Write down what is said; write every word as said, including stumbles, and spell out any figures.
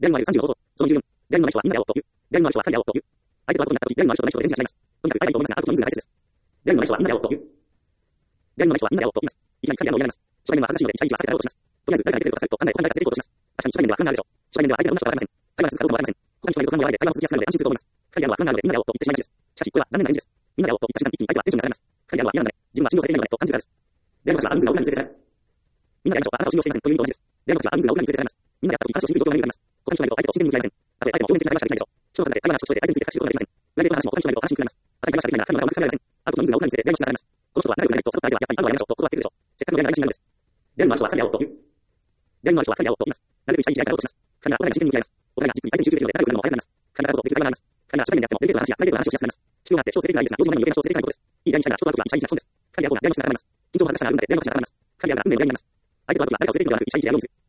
電話さんじゅうごそのじゅうよん。電話の人はみんなで会おうという。電話の人は二人で会おうという。相手と会うことになった時、電話の人と内緒で返事が違います。とにかく相手と思いますが、会うことの人数が大切です。電話の人はみんなで会おうという。電話の人はみんなで会おうと言います。いきなりキャリアのをやめます。初対面は恥ずかしいので、いち対いちは避けたがろうとします。とりあえず誰が出てくるかされると考えを考え方していこうとします。確かに初対面では不安があるでしょう。初対面では相手がどんな人かわかりません。会話が続くかどうかもわかりません。他の人がいると不安をあえて会話を続けやすくなるので安心すると思います。キャリアのは不安があるのでみんなで会おうと言ってしまいがちです。しかし、これは残念な意味です。みんなで会おうと言った瞬間に一気に相手はテンションが下がります。キャリアのは嫌なので、自分は信用されていないのでと勘違いがあるです。電話口はあの人が裏に連れてされる。みんなで会いましょう。あなたを信用していませんという意味と同じです。電話口はあの人が裏に連れてされます。みんなで会った時、話を信じる状況が何かあります。他の人がいると相手と自然に向き合いません。たとえ相手も表面的な話ができないでしょう。人の数で会話の話を添えて相手について深く知ることができません。裏での話も他の人がいると話しにくくなります。浅い話ができないなら彼の中を抜き去れません。あとの人数が裏に連れて電話しなされます。この人は仲良くなると、その相手はやっぱり会うのをやめましょうと断ってくるでしょう。せっかくの恋愛が自信なのです。電話の人は二人で会おうという。電話の人は二人で会おうと言います。なるべくいち対いちで会おうとします。二人がお互いが真剣に向き合います。お互いがじっくり相手に集中できるので仲良くなるのも早くなります。二人が会うことできる会話があります。二人が初対面であってもデリケートな話やプライベートな話をしやすくなります。必要があって調整できないですが、用事の前に余計な調整できないことです。いい第二者が人と会うときはいち対いちな人です。二人で会うと電話しながらます。緊張が恥ずかしさがあるので電話しながらます。二人が運命でやります。相手と会うときは誰かを連れて行くのではなくいち対いちでやろうにする。